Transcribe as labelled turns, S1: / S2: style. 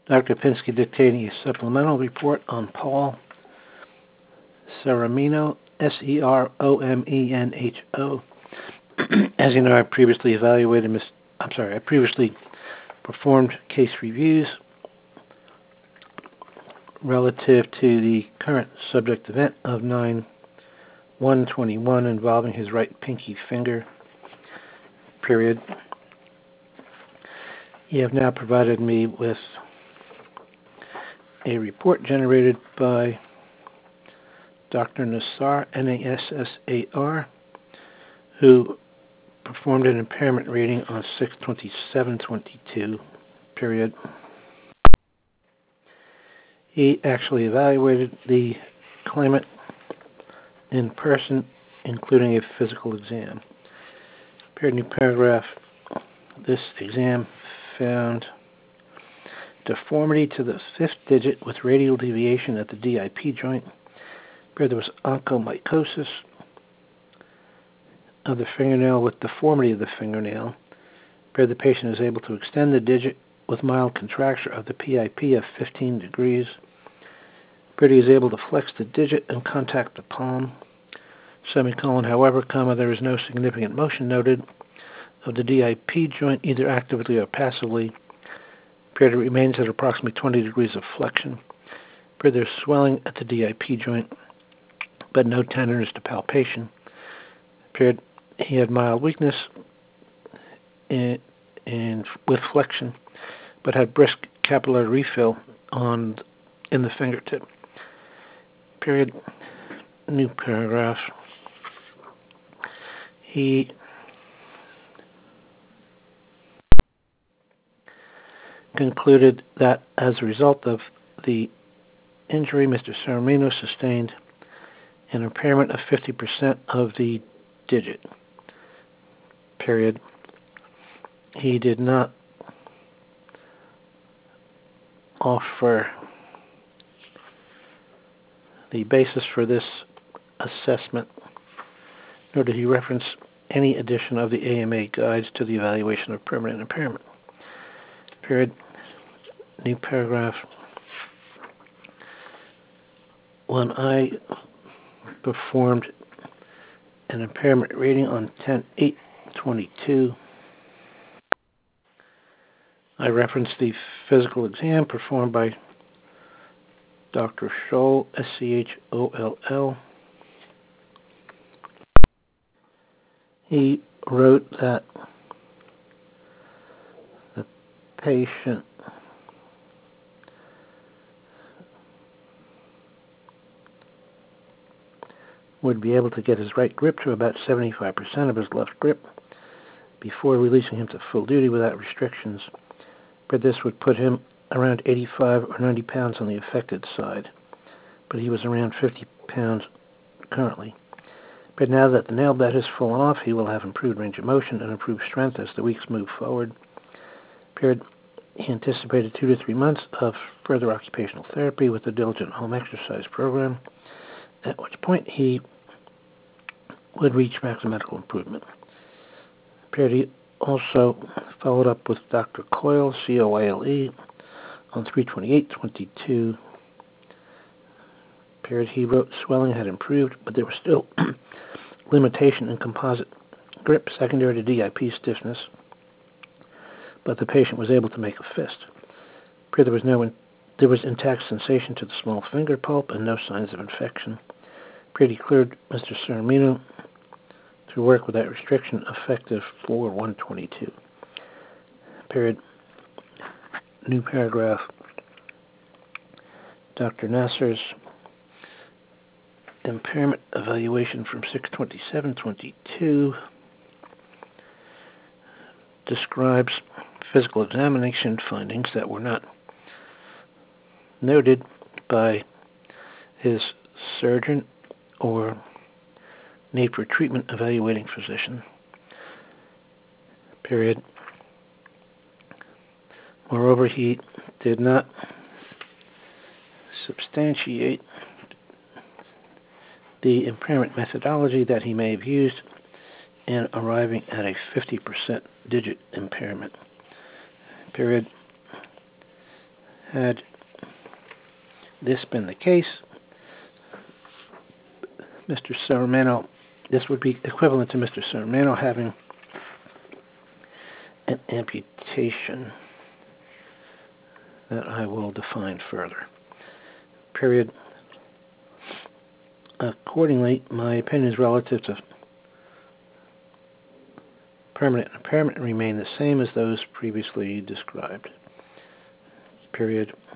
S1: Dr. Pinsky dictating a supplemental report on Paul Seromino, Seromenho. As you know, I previously performed case reviews relative to the current subject event of 9/1/21 involving his right pinky finger, period. You have now provided me with a report generated by Dr. Nassar, Nassar, who performed an impairment rating on 6/27/22, period. He actually evaluated the claimant in person, including a physical exam. Period. New paragraph. This exam found deformity to the fifth digit with radial deviation at the DIP joint. Period. There was onychomycosis of the fingernail with deformity of the fingernail. Period. The patient is able to extend the digit with mild contracture of the PIP of 15 degrees. Period. He is able to flex the digit and contact the palm. Semicolon, however, there is no significant motion noted of the DIP joint, either actively or passively. Period. It remains at approximately 20 degrees of flexion. Period. There's swelling at the DIP joint, but no tenderness to palpation. Period. He had mild weakness with flexion, but had brisk capillary refill in the fingertip. Period. New paragraph. He concluded that as a result of the injury, Mr. Seromino sustained an impairment of 50% of the digit. Period. He did not offer the basis for this assessment, nor did he reference any addition of the AMA guides to the evaluation of permanent impairment. Period. New paragraph. When I performed an impairment rating on 10/8/22, I referenced the physical exam performed by Dr. Scholl, Scholl. He wrote that the patient would be able to get his right grip to about 75% of his left grip before releasing him to full duty without restrictions. But this would put him around 85 or 90 pounds on the affected side, but he was around 50 pounds currently. But now that the nail bed has fallen off, he will have improved range of motion and improved strength as the weeks move forward. Period. He anticipated 2 to 3 months of further occupational therapy with a diligent home exercise program, at which point he would reach maximum medical improvement. Period. He also followed up with Dr. Coyle, Coyle, on 3/28/22. Period. He wrote swelling had improved, but there was still limitation in composite grip secondary to DIP stiffness, but the patient was able to make a fist. Period. There was intact sensation to the small finger pulp and no signs of infection. Period. He cleared Mr. Seromino to work without restriction effective 4/1/22. Period. New paragraph. Dr. Nassar's impairment evaluation from 6/27/22 describes physical examination findings that were not noted by his surgeon or need for treatment evaluating physician. Period. Moreover, he did not substantiate the impairment methodology that he may have used in arriving at a 50% digit impairment. Period. Had this been the case, Mr. Sarmento, this would be equivalent to Mr. Sarmento having an amputation that I will define further. Period. Accordingly, my opinions relative to permanent impairment remain the same as those previously described. Period.